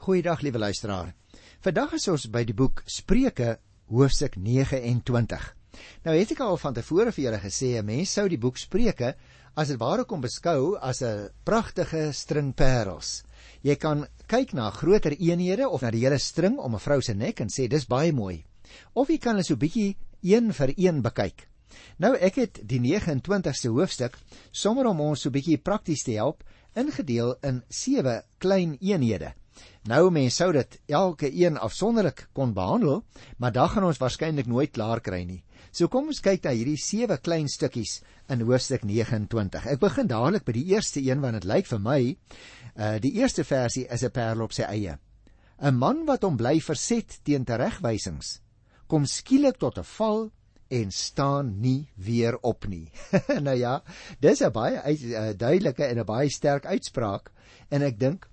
Goeiedag, liewe luisteraar. Vandag is ons by die boek Spreuke, hoofstuk 29. Nou het ek al van tevore vir julle gesê, 'n mens sou die boek Spreuke as dit ware kon beskou as 'n pragtige string parels. Jy kan kyk na groter eenhede of na die hele string om 'n vrou se nek en sê dis baie mooi. Of jy kan hulle so bietjie een vir een bekyk. Nou ek het die 29ste hoofstuk, sommer om ons so bietjie prakties te help, ingedeel in 7 klein eenhede. Nou mens sou dit elke een afsonderlik kon behandel, maar dan gaan ons waarskynlik nooit klaar kry nie. So kom ons kyk na hierdie 7 klein stukkies in hoofstuk 29. Ek begin dadelik by die eerste een, want dit lyk vir my, die eerste versie is 'n parel op sy eie. 'n Man wat hom bly verset teen teregwysings, kom skielik tot 'n val en staan nie weer op nie. Nou ja, dis 'n baie duidelike en 'n baie sterk uitspraak, en ek dink,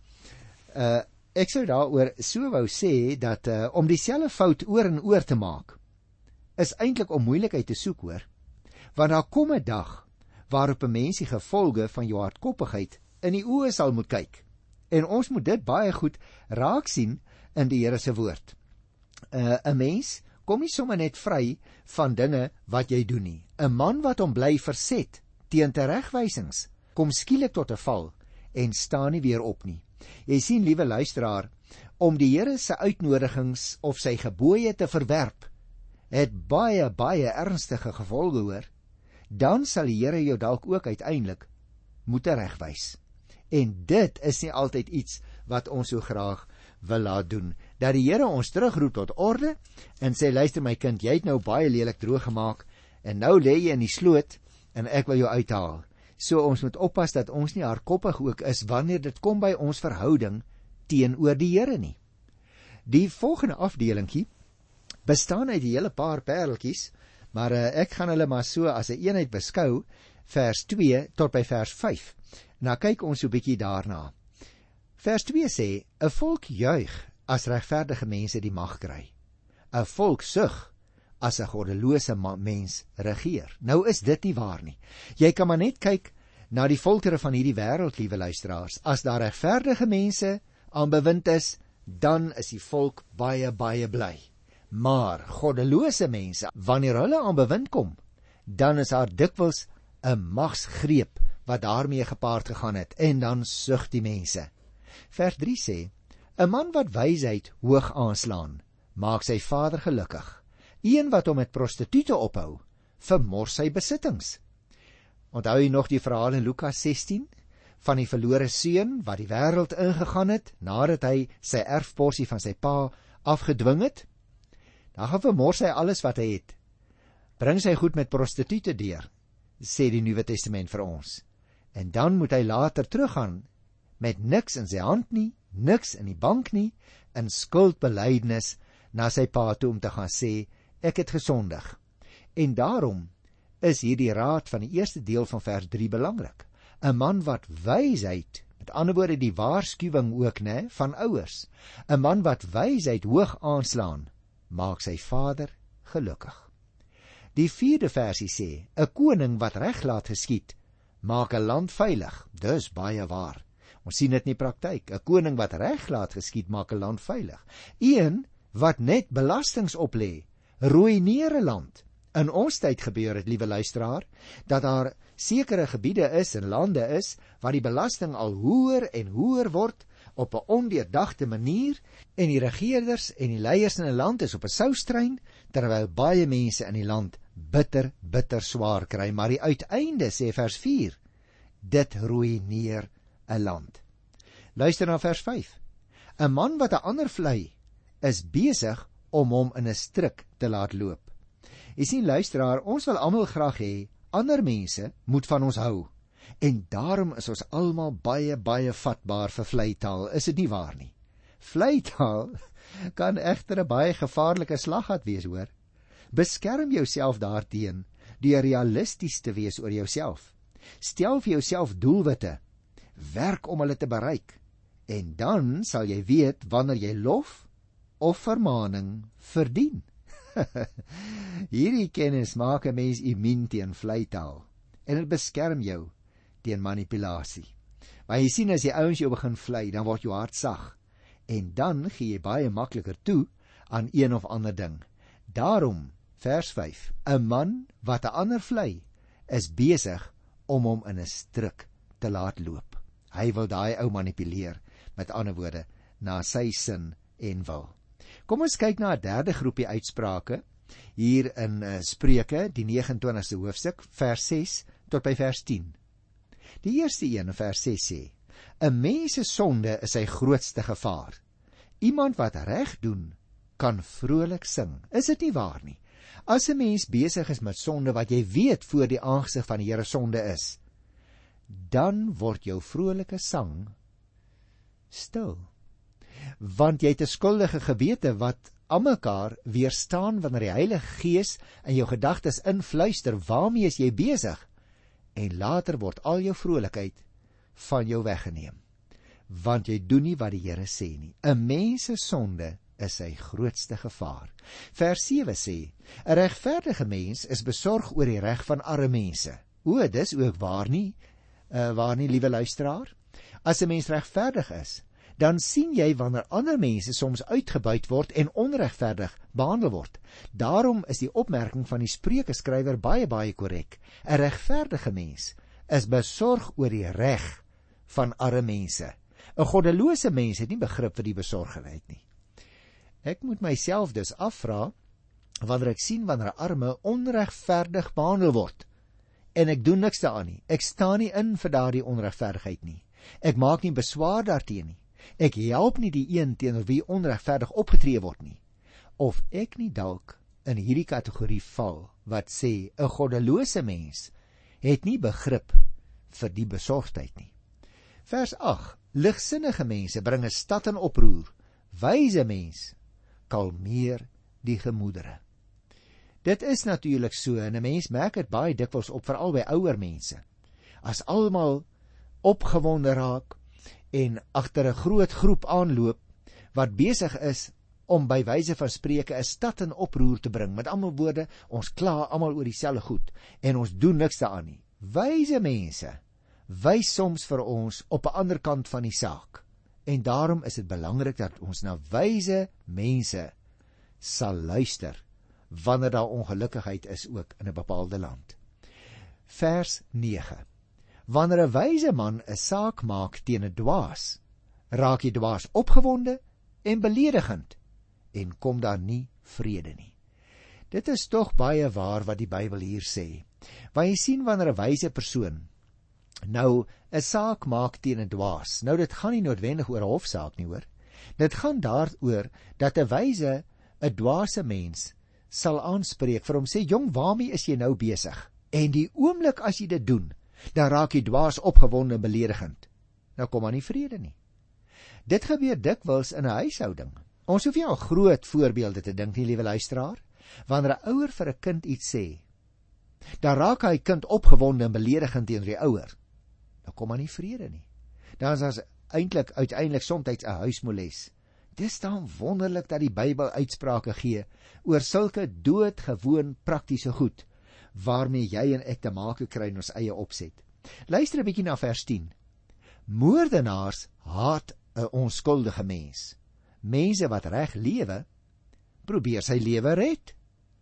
ek sou daaroor so wou sê, dat om dieselfde fout oor en oor te maak, is eintlik om moeilikheid te soek, hoor. Want daar kom 'n dag, waarop 'n mens die gevolge van jou hardkoppigheid in die oë sal moet kyk. En ons moet dit baie goed raak sien in die Here se woord. 'n Mens kom nie sommer net vry van dinge wat jy doen nie. 'n Man wat hom bly verset teen teregwysings, kom skielik tot 'n val en staan nie weer op nie. Jy sien, liewe luisteraar, om die Here se uitnodigings of sy gebooie te verwerp, het baie ernstige gevolge, hoor. Dan sal die Here jou dalk ook uiteindelik moet teregwys. En dit is nie altyd iets wat ons so graag wil laat doen, dat die Here ons terugroep tot orde en sê, luister my kind, jy het nou baie lelik droog gemaak en nou lê jy in die sloot en ek wil jou uithaal. So ons moet oppas dat ons nie hardkoppig ook is wanneer dit kom by ons verhouding teenoor die Here nie. Die volgende afdelingkie bestaan uit 'n hele paar pareltjies, maar ek gaan hulle maar so as 'n eenheid beskou, vers 2 tot by vers 5. Nou kyk ons so 'n bietjie daarna. Vers 2 sê, 'n volk juig as regverdige mense die mag kry. 'n Volk sug as 'n goddelose mens regeer. Nou is dit nie waar nie. Jy kan maar net kyk na die volkere van hierdie wêreld, liewe luisteraars. As daar regverdige mense aan bewind is, dan is die volk baie bly. Maar goddelose mense, wanneer hulle aan bewind kom, dan is daar dikwels 'n magsgreep wat daarmee gepaard gegaan het, en dan sug die mense. Vers 3 sê, 'n man wat wysheid hoog aanslaan, maak sy vader gelukkig. Een wat hom met prostituie ophou, vermors sy besittings. Onthou jy nog die verhaal in Lukas 16, van die verlore seun wat die wêreld ingegaan het, nadat hy sy erfporsie van sy pa afgedwing het? Dan gaan vermors hy alles wat hy het. Bring sy goed met prostituie deur, sê die Nuwe Testament vir ons. En dan moet hy later teruggaan, met niks in sy hand nie, niks in die bank nie, in skuldbelydenis na sy pa toe om te gaan sê, ek het gesondig. En daarom is hierdie raad van die eerste deel van vers 3 belangrik. 'n Man wat wysheid, met ander woorde die waarskuwing ook, van ouers. 'n Man wat wysheid hoog aanslaan, maak sy vader gelukkig. Die 4de versie sê, 'n koning wat reg laat geskied, maak 'n land veilig. Dis baie waar. Ons sien dit in die praktyk. 'n Koning wat reg laat geskied, maak 'n land veilig. Een wat net belastings oplê, ruïneer 'n land. In ons tyd gebeur het, liewe luisteraar, dat daar sekere gebiede is en lande is, waar die belasting al hoër en hoër word, op 'n ondeurdagte manier, en die regerders en die leiers in 'n land is op 'n soustrein, terwyl baie mense in die land bitter swaar kry. Maar die uiteinde, sê vers 4, dit ruïneer 'n land. Luister na vers 5. 'n Man wat 'n ander vlei, is besig om hom in 'n strik te laat loop. Jy sien, luisteraar, ons wil almal graag hê ander mense moet van ons hou. En daarom is ons almal baie vatbaar vir vleitaal, is dit nie waar nie? Vleitaal kan egter 'n baie gevaarlike slaggat wees, hoor. Beskerm jouself daarteen deur realisties te wees oor jouself. Stel vir jouself doelwitte, werk om hulle te bereik, en dan sal jy weet wanneer jy lof of vermaaning verdien. Hierdie kennis maak 'n mens immuun teen vleitaal, en dit beskerm jou teen manipulasie. Maar jy sien, as die ouens jou begin vlei, dan word jou hart sag, en dan gee jy baie makliker toe aan een of ander ding. Daarom, vers 5, 'n man wat 'n ander vlei, is besig om hom in 'n struik te laat loop. Hy wil daai ou manipuleer, met ander woorde, na sy sin en wil. Kom ons kyk na 'n derde groepie uitsprake, hier in Spreuke, die 29ste hoofstuk, vers 6 tot by vers 10. Die eerste een in vers 6 sê, 'n mens se sonde is sy grootste gevaar. Iemand wat reg doen, kan vrolik sing. Is dit nie waar nie? As 'n mens besig is met sonde wat jy weet voor die aangesig van die Here sonde is, dan word jou vrolike sang stil. Want jy het 'n skuldige gewete wat aan mekaar weerstaan wanneer die Heilige Gees in jou gedagtes influister, waarmee is jy besig? En later word al jou vrolikheid van jou weggeneem. Want jy doen nie wat die Here sê nie. 'n Mens se sonde is sy grootste gevaar. Vers 7 sê, 'n regverdige mens is besorg oor die reg van arme mense. O, dis ook waar nie, liewe luisteraar? As 'n mens regverdig is, dan sien jy wanneer ander mense soms uitgebuit word en onregverdig behandel word. Daarom is die opmerking van die Spreukeskrywer baie korrek. 'n Regverdige mens is besorg oor die reg van arme mense. 'n Goddelose mens het nie begrip vir die besorgdheid nie. Ek moet myself dus afvra, wanneer ek sien wanneer arme onregverdig behandel word, en ek doen niks daaraan nie. Ek staan nie in vir daardie onregverdigheid nie. Ek maak nie beswaar daarteen nie. Ek help nie die een teenoor wie onregverdig opgetree word nie. Of ek nie dalk in hierdie kategorie val, wat sê, 'n goddelose mens het nie begrip vir die besorgdheid nie. Vers 8, ligsinnige mense bring 'n stad in oproer, wyse mens kalmeer die gemoedere. Dit is natuurlik so, en 'n mens merk dit baie dikwels op, veral by ouer mense. As almal opgewonde raak en agter 'n groot groep aanloop wat besig is om by wyse van spreuke 'n stad in oproer te bring. Met ander woorde, ons kla almal oor dieselfde goed en ons doen niks daaraan nie. Wyse mense wys soms vir ons op 'n ander kant van die saak. En daarom is dit belangrik dat ons na wyse mense sal luister wanneer daar ongelukkigheid is ook in 'n bepaalde land. Vers 9. Wanneer 'n wyse man 'n saak maak teen 'n dwaas, raak die dwaas opgewonde en beledigend en kom daar nie vrede nie. Dit is tog baie waar wat die Bybel hier sê. Want jy sien wanneer 'n wyse persoon nou 'n saak maak teen 'n dwaas. Nou dit gaan nie noodwendig oor 'n hofsaak nie, hoor. Dit gaan daaroor dat 'n wyse 'n dwaase mens sal aanspreek vir hom sê, jong, waarmee is jy nou besig? En die oomblik as jy dit doen, dan raak die dwaas opgewonde en beledigend. Nou kom maar nie vrede nie. Dit gebeur dikwels in 'n huishouding. Ons hoef nie al groot voorbeelde te dink nie, liewe luisteraar. Wanneer 'n ouer vir 'n kind iets sê, dan raak hy kind opgewonde en beledigend teenoor die ouer. Dan kom maar nie vrede nie. Dan is daar uiteindelik soms 'n huismoles. Dis dan wonderlik dat die Bybel uitsprake gee oor sulke doodgewoon praktiese goed waarmee jy en ek te make kry in ons eie opset. Luister 'n bietjie na vers 10. Moordenaars haat 'n onskuldige mens. Mense wat reg lewe, probeer sy lewe red.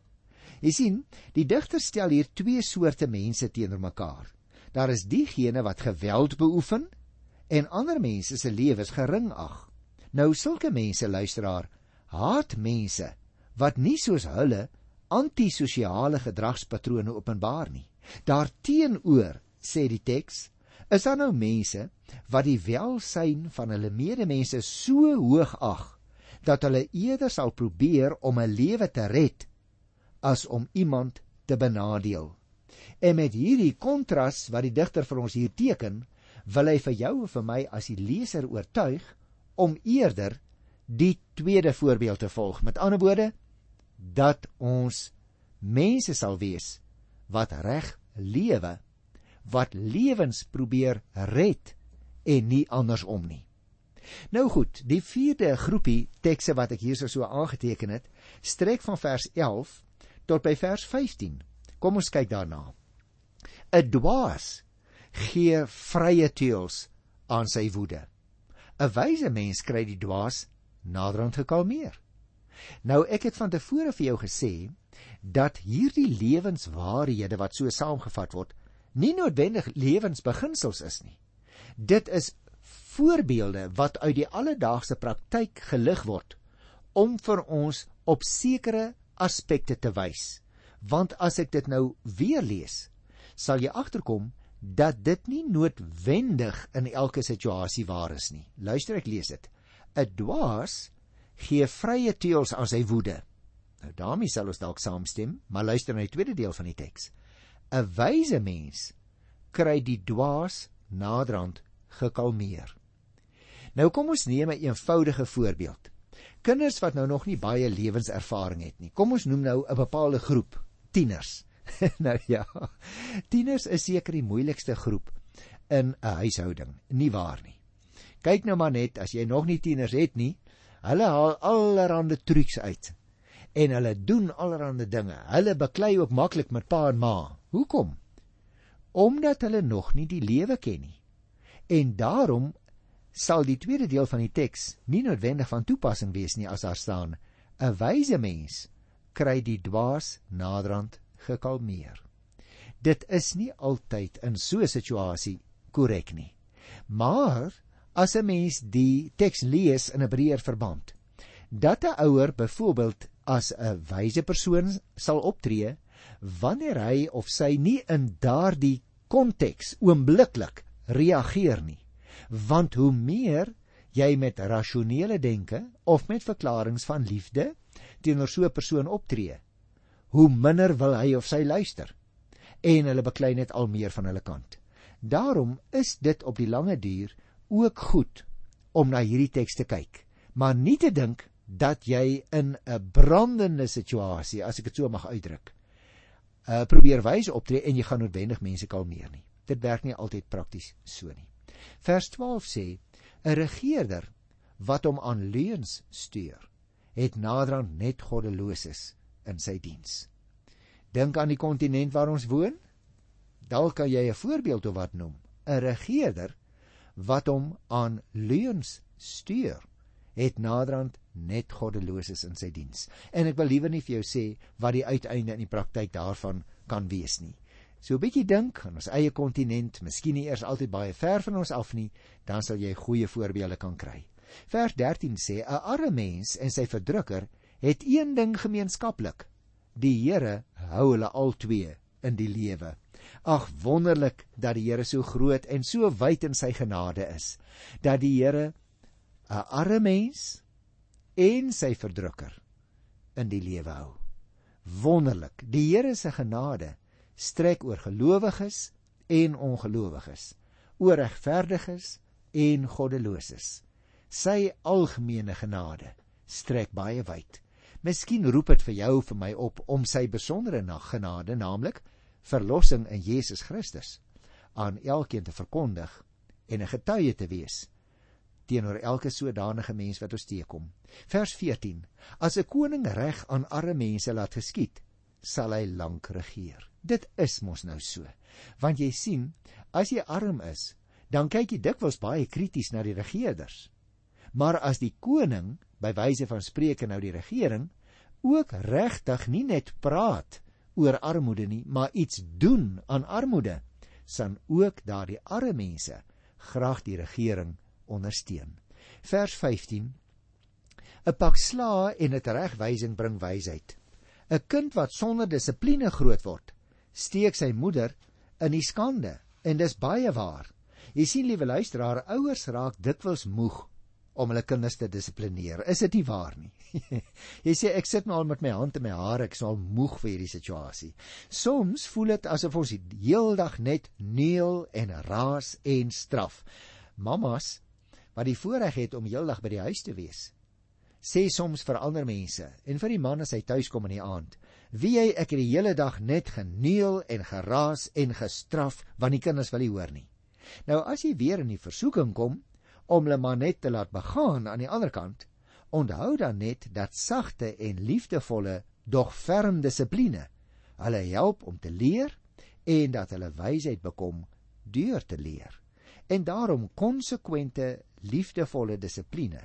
Jy sien, die digter stel hier twee soorte mense teenoor mekaar. Daar is diegene wat geweld beoefen en ander mense se lewens gering ag. Nou sulke mense, luisteraar, haat mense wat nie soos hulle antisosiale gedragspatrone openbaar nie. Daarteenoor, sê die teks, is daar nou mense wat die welsyn van hulle medemense so hoog ag, dat hulle eerder sal probeer om 'n lewe te red, as om iemand te benadeel. En met hierdie kontras wat die digter vir ons hier teken, wil hy vir jou en vir my as die leser oortuig, om eerder die tweede voorbeeld te volg. Met ander woorde, dat ons mense sal wees wat reg lewe, wat lewens probeer red en nie andersom nie. Nou goed, die vierde groepie tekste wat ek hier so aangeteken het, strek van vers 11 tot by vers 15. Kom ons kyk daarna. 'n Dwaas gee vrye teels aan sy woede. 'n Wyse mens kry die dwaas naderhand gekalmeer. Nou, ek het van tevore vir jou gesê, dat hierdie lewenswaarhede wat so saamgevat word, nie noodwendig lewensbeginsels is nie. Dit is voorbeelde wat uit die alledaagse praktyk gelig word, om vir ons op sekere aspekte te wys. Want as ek dit nou weer lees, sal jy agterkom dat dit nie noodwendig in elke situasie waar is nie. Luister, ek lees dit. 'n Dwaas gee vrye teels aan sy woede. Nou daarmee sal ons dalk saamstem, maar luister na die tweede deel van die teks. 'n Wyse mens kry die dwaas naderhand gekalmeer. Nou kom ons neem 'n eenvoudige voorbeeld. Kinders wat nou nog nie baie lewenservaring het nie. Kom ons noem nou 'n bepaalde groep, tieners. Nou ja, tieners is seker die moeilikste groep in 'n huishouding, nie waar nie. Kyk nou maar net, as jy nog nie tieners het nie, hulle haal allerhande trucs uit. En hulle doen allerhande dinge. Hulle beklei ook maklik met pa en ma. Hoekom? Omdat hulle nog nie die lewe ken nie. En daarom sal die tweede deel van die teks nie noodwendig van toepassing wees nie as daar staan: 'n wyse mens kry die dwaas naderhand gekalmeer. Dit is nie altyd in so 'n situasie korrek nie. Maar as 'n mens die teks lees in 'n breër verband, dat 'n ouer byvoorbeeld as 'n wyse persoon sal optree wanneer hy of sy nie in daardie konteks oombliklik reageer nie. Want hoe meer jy met rasionele denke of met verklaringe van liefde teenoor so 'n persoon optree, hoe minder wil hy of sy luister. En hulle beklei net al meer van hulle kant. Daarom is dit op die lange duur ook goed om na hierdie teks te kyk, maar nie te dink dat jy in 'n brandende situasie, as ek dit so mag uitdruk, probeer wys optree en jy gaan noodwendig mense kalmeer nie. Dit werk nie altyd prakties so nie. Vers 12 sê, 'n regeerder wat hom aan leuns stuur, het naderhand net goddeloses in sy diens. Dink aan die kontinent waar ons woon. Dalk kan jy 'n voorbeeld of wat noem. 'n Regeerder wat hom aan leuns stuur, het naderhand net goddeloses in sy diens. En ek wil liewer nie vir jou sê wat die uiteinde in die praktyk daarvan kan wees nie. So 'n bietjie dink aan ons eie kontinent, miskien nie eers altyd baie ver van ons af nie, dan sal jy goeie voorbeelde kan kry. Vers 13 sê, 'n arme mens en sy verdrukker het een ding gemeenskaplik: die Here hou hulle albei in die lewe. Ag, wonderlik dat die Here so groot en so wyd in sy genade is, dat die Here 'n arme mens en sy verdrukker in die lewe hou. Wonderlik, die Here se genade strek oor gelowiges en ongelowiges, oor regverdiges en goddeloses. Sy algemene genade strek baie wyd. Miskien roep dit vir jou, vir my op, om sy besondere genade, naamlik verlossing in Jesus Christus, aan elkeen te verkondig en 'n getuie te wees teenoor elke sodanige mens wat ons teekom. Vers 14, as 'n koning reg aan arme mense laat geskied, sal hy lank regeer. Dit is mos nou so, want jy sien, as jy arm is, dan kyk jy dikwels baie krities na die regeerders. Maar as die koning, by wyse van spreke nou die regering, ook regtig nie net praat oor armoede nie, maar iets doen aan armoede, sal ook daardie arme mense graag die regering ondersteun. Vers 15, 'n pak slaa en 'n teregwysing bring wysheid. 'n Kind wat sonder dissipline groot word, steek sy moeder in die skande, en dis baie waar. Jy sien, liewe luisteraar, ouers raak dikwels moeg om hulle kinders te dissiplineer. Is dit nie waar nie? Jy sê, ek sit nou al met my hand in my hare, ek is al moeg vir hierdie situasie. Soms voel dit asof ons die heel dag net neel en raas en straf. Mamas, wat die voorreg het om heel dag by die huis te wees, sê soms vir ander mense, en vir die man as hy thuis kom in die aand, wie jy, ek het die hele dag net geneel en geraas en gestraf, want die kinders wil nie hoor nie. Nou, as jy weer in die versoeking kom, om hulle maar net te laat begaan aan die ander kant, onthou dan net dat sagte en liefdevolle, doch ferm dissipline hulle help om te leer en dat hulle wysheid bekom deur te leer. En daarom konsekwente, liefdevolle dissipline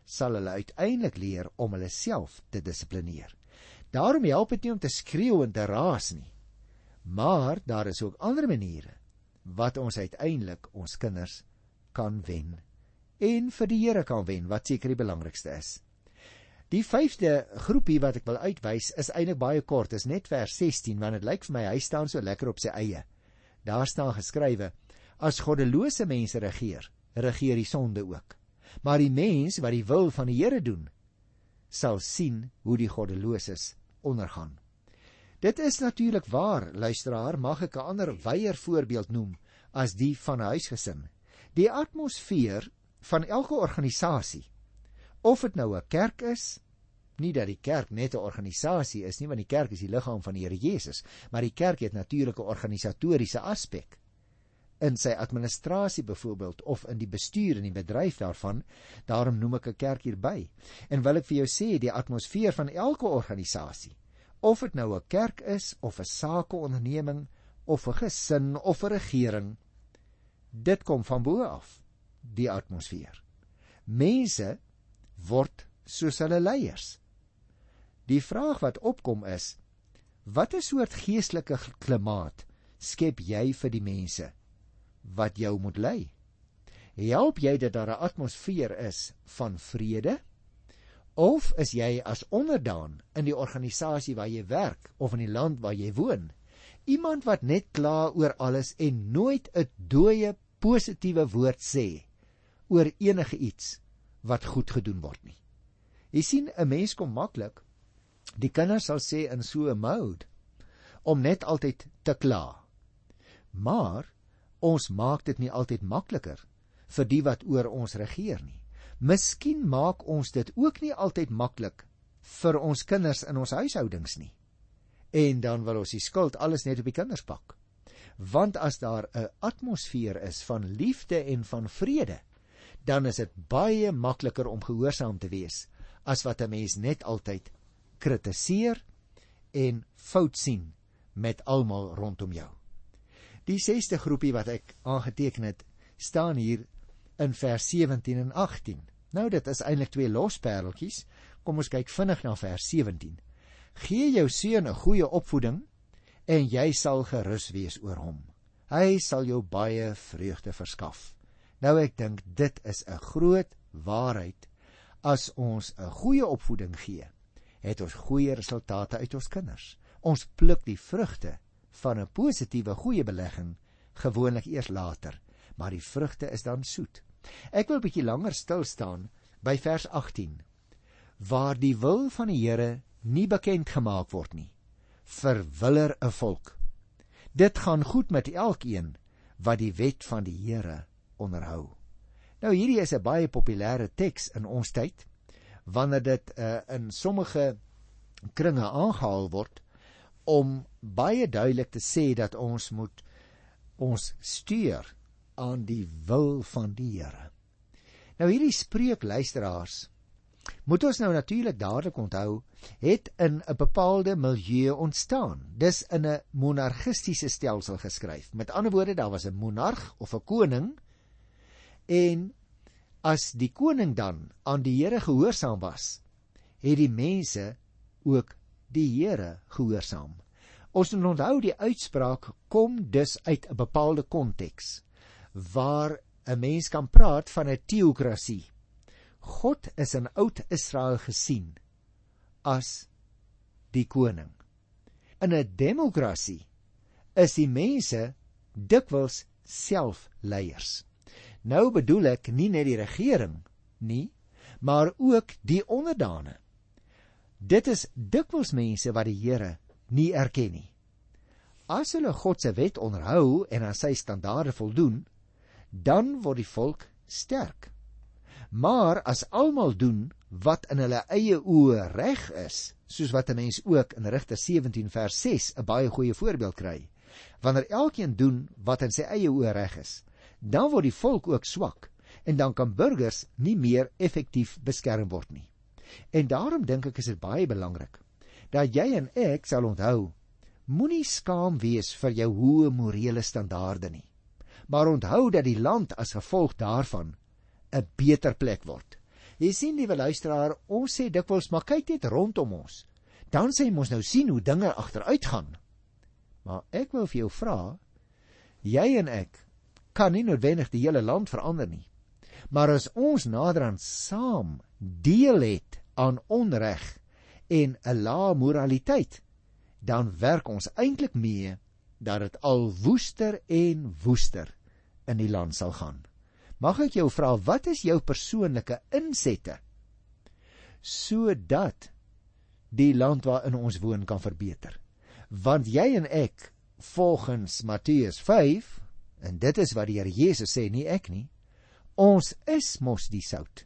sal hulle uiteindelik leer om hulle self te dissiplineer. Daarom help dit nie om te skreeu en te raas nie, maar daar is ook ander maniere wat ons uiteindelik ons kinders kan wen en vir die Here kan wen, wat seker die belangrikste is. Die 5de groepie wat ek wil uitwys is eintlik baie kort, is net vers 16, want dit lyk vir my hy staan so lekker op sy eie. Daar staan geskrywe: as goddelose mense regeer, regeer die sonde ook. Maar die mens wat die wil van die Here doen, sal sien hoe die goddeloses ondergaan. Dit is natuurlik waar, luisteraar, mag ek 'n ander wyeer voorbeeld noem as die van 'n huisgesin. Die atmosfeer van elke organisasie, of dit nou 'n kerk is, nie dat die kerk net 'n organisasie is nie, want die kerk is die liggaam van die Here Jesus, maar die kerk het natuurlik 'n organisatoriese aspek in sy administrasie byvoorbeeld, of in die bestuur en die bedryf daarvan. Daarom noem ek 'n kerk hierby. En wil ek vir jou sê, die atmosfeer van elke organisasie, of dit nou 'n kerk is, of 'n sakeonderneming, of 'n gesin, of 'n regering, dit kom van bo af, die atmosfeer. Mense word soos hulle leiers. Die vraag wat opkom is, watter soort geestelike klimaat skep jy vir die mense wat jou moet lei? Help jy dat daar 'n atmosfeer is van vrede? Of is jy as onderdaan in die organisasie waar jy werk, of in die land waar jy woon, iemand wat net kla oor alles en nooit 'n dooie positiewe woord sê oor enige iets wat goed gedoen word nie? Jy sien, 'n mens kom maklik, die kinders sal sê in so 'n mode, om net altyd te kla. Maar ons maak dit nie altyd makliker vir die wat oor ons regeer nie. Miskien maak ons dit ook nie altyd maklik vir ons kinders in ons huishoudings nie. En dan wil ons die skuld alles net op die kinders pak. Want as daar 'n atmosfeer is van liefde en van vrede, dan is dit baie makliker om gehoorsaam te wees, as wat 'n mens net altyd kritiseer en fout sien met almal rondom jou. Die 6de groepie wat ek aangeteken het, staan hier in vers 17 en 18. Nou, dit is eintlik 2 lospereltjies. Kom ons kyk vinnig na vers 17. Gee jou seun 'n goeie opvoeding, en jy sal gerus wees oor hom. Hy sal jou baie vreugde verskaf. Nou, ek dink dit is 'n groot waarheid. As ons 'n goeie opvoeding gee, het ons goeie resultate uit ons kinders. Ons pluk die vrugte van 'n positiewe goeie belegging gewoonlik eers later, maar die vrugte is dan soet. Ek wil 'n bietjie langer stil staan by vers 18, waar die wil van die Here nie bekend gemaak word nie, verwiller 'n volk. Dit gaan goed met elkeen wat die wet van die Here onderhou. Nou, hierdie is 'n baie populêre teks in ons tyd, wanneer dit in sommige kringe aangehaal word, om baie duidelik te sê dat ons moet ons stuur aan die wil van die Here. Nou, hierdie spreek, luisteraars, moet ons nou natuurlik dadelik onthou, het in 'n bepaalde milieu ontstaan. Dis in 'n monargistiese stelsel geskryf. Met ander woorde, daar was 'n monarg of 'n koning, en as die koning dan aan die Here gehoorsaam was, het die mense ook die Here gehoorsaam. Ons moet onthou, die uitspraak kom dus uit 'n bepaalde konteks, waar 'n mens kan praat van 'n teokrasie. God is in oud Israel gesien as die koning. In 'n demokrasie is die mense dikwels self leiers. Nou bedoel ek nie net die regering nie, maar ook die onderdane. Dit is dikwels mense wat die Here nie erken nie. As hulle God se wet onderhou en aan sy standaarde voldoen, dan word die volk sterk. Maar as almal doen wat in hulle eie oë reg is, soos wat 'n mens ook in Rigter 17 vers 6 'n baie goeie voorbeeld kry, wanneer elkeen doen wat in sy eie oë reg is, dan word die volk ook swak, en dan kan burgers nie meer effektief beskerm word nie. En daarom dink ek is dit baie belangrik, dat jy en ek sal onthou, moenie skaam wees vir jou hoë morele standaarde nie, maar onthou dat die land as gevolg daarvan 'n beter plek word. Jy sien, liewe luisteraar, ons sê dikwels, maar kyk net rondom ons. Dan sê ons nou sien hoe dinge agteruit gaan. Maar ek wil vir jou vra, jy en ek kan nie noodwendig die hele land verander nie. Maar as ons naderhand saam deel het aan onreg en 'n lae moraliteit, dan werk ons eintlik mee dat dit al woester en woester in die land sal gaan. Mag ek jou vra, wat is jou persoonlike insette sodat die land waarin ons woon kan verbeter? Want jy en ek, volgens Matteus 5, en dit is wat die Here Jesus sê, nie ek nie, ons is mos die sout.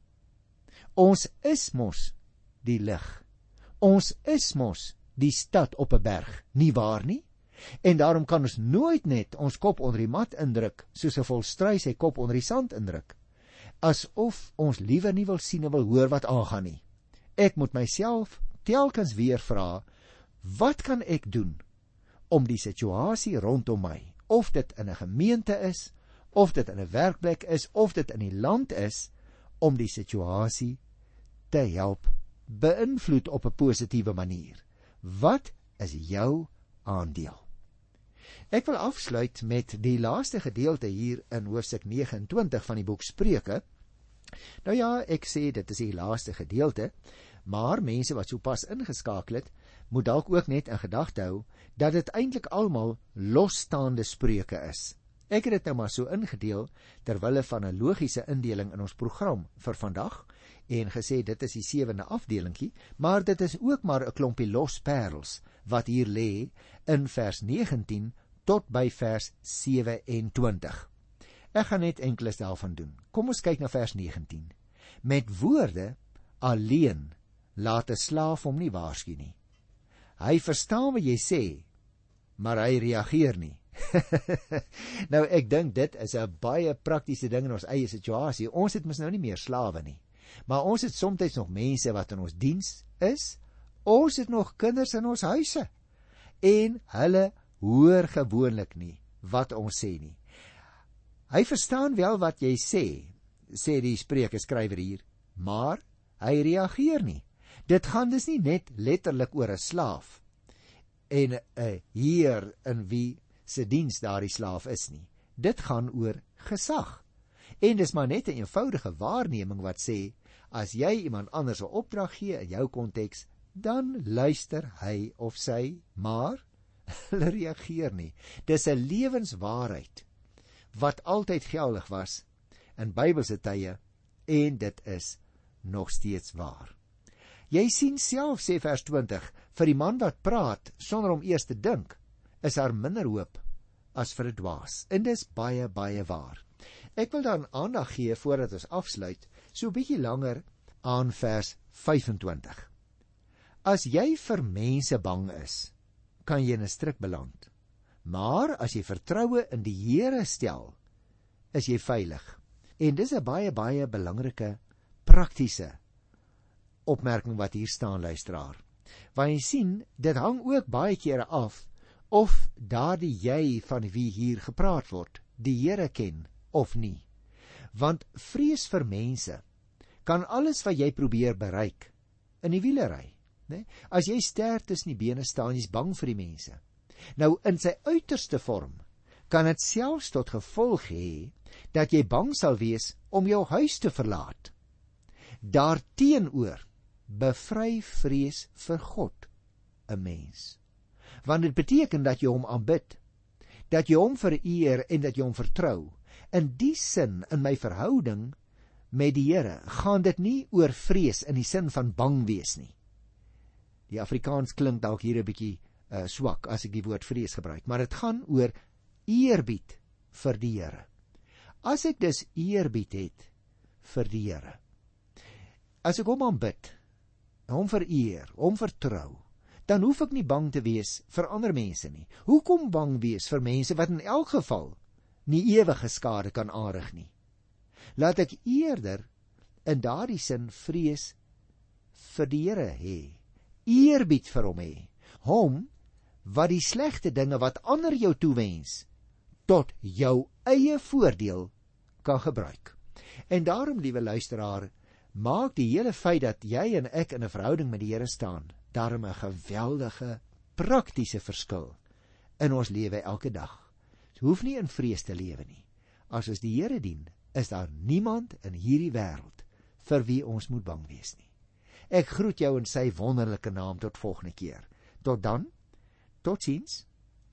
Ons is mos die lig. Ons is mos die stad op 'n berg, nie waar nie? En daarom kan ons nooit net ons kop onder die mat indruk, soos 'n volstruis sy kop onder die sand indruk, asof ons liewer nie wil sien en wil hoor wat aangaan nie. Ek moet myself telkens weer vra, wat kan ek doen om die situasie rondom my, of dit in 'n gemeente is, of dit in 'n werkplek is, of dit in die land is, om die situasie te help beïnvloed op 'n positiewe manier. Wat is jou aandeel? Ek wil afsluit met die laaste gedeelte hier in hoofstuk 29 van die boek Spreuke. Nou ja, ek sê dit is die laaste gedeelte, maar mense wat sopas ingeskakel het, moet dalk ook net in gedagte hou dat dit eintlik almal losstaande spreuke is. Ek het dit nou maar so ingedeel terwille van 'n logiese indeling in ons program vir vandag en gesê dit is die 7de afdelingkie, maar dit is ook maar 'n klompie los parels wat hier lê in vers 19 tot by vers 27. Ek gaan net enkeles daarvan doen. Kom ons kyk na vers 19. Met woorde alleen laat 'n slaaf hom nie waarsku nie. Hy verstaan wat jy sê, maar hy reageer nie. Nou ek dink dit is 'n baie praktiese ding in ons eie situasie. Ons het mos nou nie meer slawe nie, maar ons het soms nog mense wat in ons diens is. Ons het nog kinders in ons huise en hulle hoor gewoonlik nie wat ons sê nie. Hy verstaan wel wat jy sê die spreukeskrywer hier, maar hy reageer nie. Dit gaan dus nie net letterlik oor 'n slaaf en 'n heer in wie se diens daardie slaaf is nie. Dit gaan oor gesag. En dis maar net 'n eenvoudige waarneming wat sê, as jy iemand anders 'n opdrag gee in jou konteks, dan luister hy of sy, maar hulle reageer nie. Dis 'n lewenswaarheid wat altyd geldig was in Bybelse tye en dit is nog steeds waar. Jy sien self, sê vers 20, vir die man wat praat sonder om eers te dink, is daar minder hoop as vir 'n dwaas. En dis baie, baie waar. Ek wil dan aandag gee voordat ons afsluit, so 'n bietjie langer aan vers 25. As jy vir mense bang is, kan jy in 'n struik beland. Maar as jy vertroue in die Here stel, is jy veilig. En dis 'n baie, baie belangrike praktiese opmerking wat hier staan, luisteraar. Want jy sien, dit hang ook baie kere af of daardie jy van wie hier gepraat word, die Here ken of nie. Want vrees vir mense kan alles wat jy probeer bereik in die wielery, né? As jy ster tussen die bene staan, jy's bang vir die mense. Nou in sy uiterste vorm kan dit selfs tot gevolg hê dat jy bang sal wees om jou huis te verlaat. Daarteenoor bevry vrees vir God 'n mens. Want dit beteken dat jy hom aanbid, dat jy hom vereer en dat jy hom vertrou. In die sin, in my verhouding met die Here, gaan dit nie oor vrees in die sin van bang wees nie. Die Afrikaans klink dalk hier 'n bietjie swak as ek die woord vrees gebruik, maar dit gaan oor eerbied vir die Here. As ek dus eerbied het vir die Here, as ek hom aanbid, hom vereer, hom vertrou, dan hoef ek nie bang te wees vir ander mense nie. Hoekom bang wees vir mense wat in elk geval nie ewige skade kan aanrig nie? Laat ek eerder in daardie sin vrees vir die Here hê, eerbied vir hom hê, hom wat die slegte dinge wat ander jou toewens, tot jou eie voordeel kan gebruik. En daarom, liewe luisteraar, maak die hele feit dat jy en ek in 'n verhouding met die Here staan, daarom 'n geweldige praktiese verskil in ons lewe elke dag. Ons hoef nie in vrees te lewe nie. As ons die Here dien, is daar niemand in hierdie wêreld vir wie ons moet bang wees nie. Ek groet jou in sy wonderlike naam tot volgende keer. Tot dan, totsiens.